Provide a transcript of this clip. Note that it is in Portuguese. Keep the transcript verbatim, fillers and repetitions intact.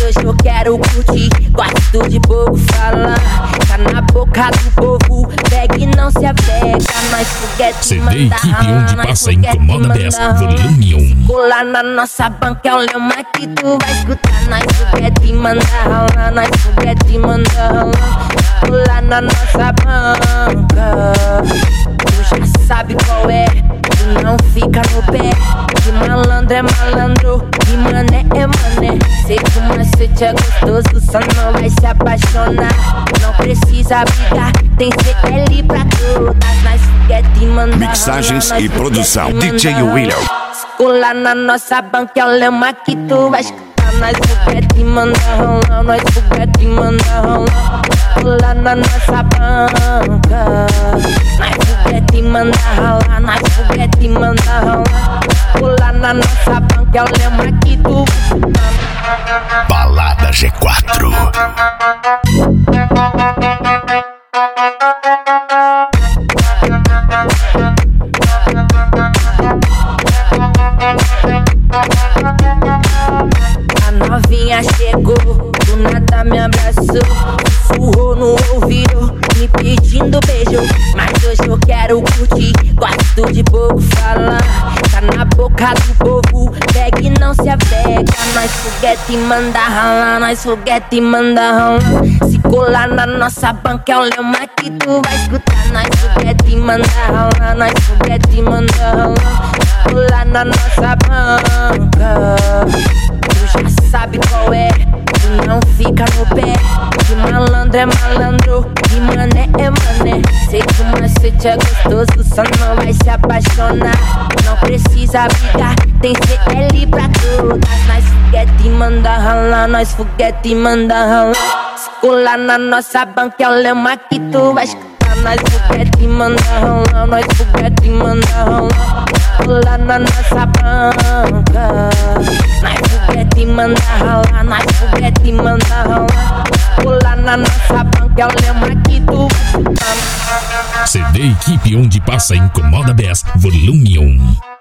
hoje eu quero curtir. Gosto de povo falar, tá na boca do povo, pega e não se apega. Nós foguete C D manda equipe rala, onde nós passa foguete Incomoda manda dez, rala. volume um. Colar na nossa banca é o lema que tu vai escutar. Nós foguete manda rala, nós foguete manda rala. Colar na nossa banca, tu já sabe qual é, tu não fica no pé. Que malandro é malandro, que mané é mané. Sei que o macete é gostoso, só não vai se apaixonar. Não precisa brigar, tem C L pra todas. Nós foguete manda Mixagens rala, e nós produção foguete D J manda rala. William. Colar na nossa banca é o lema que tu vai escutar. Nós foguete manda rolar, nós foguete manda rolar. Colar na nossa banca, nós foguete manda rolar, nós foguete manda rolar. Colar na nossa banca é o lema que tu vai escutar. Balada G quatro. A novinha chegou, do nada me abraçou, sussurrou no ouvido, me pedindo beijo. Mas hoje eu quero curtir, gosto de pouco falar. Tá na boca do povo, pega e não se apega. Nós foguete manda ralar, nós foguete manda ralar. Se colar na nossa banca é o lema que tu vai escutar. Nós foguete manda ralar, nós foguete manda ralar. Colar na nossa banca, tu já sabe qual é, tu não fica no pé. Que malandro é malandro, que mané é mané. Sei que o macete é gostoso, só não vai se apaixonar. Não precisa brigar, tem C L pra todas. Nós foguete manda ralar, nós foguete manda ralar. Se colar na nossa banca é o lema que tu vai escutar. Nós foguete manda rolar, nós foguete manda rolar. Colar na nossa banca, nós foguete manda rolar, nós foguete manda rolar. Colar na nossa banca é o lema que tu vai escutar. C D equipe onde passa Incomoda dez, volume um.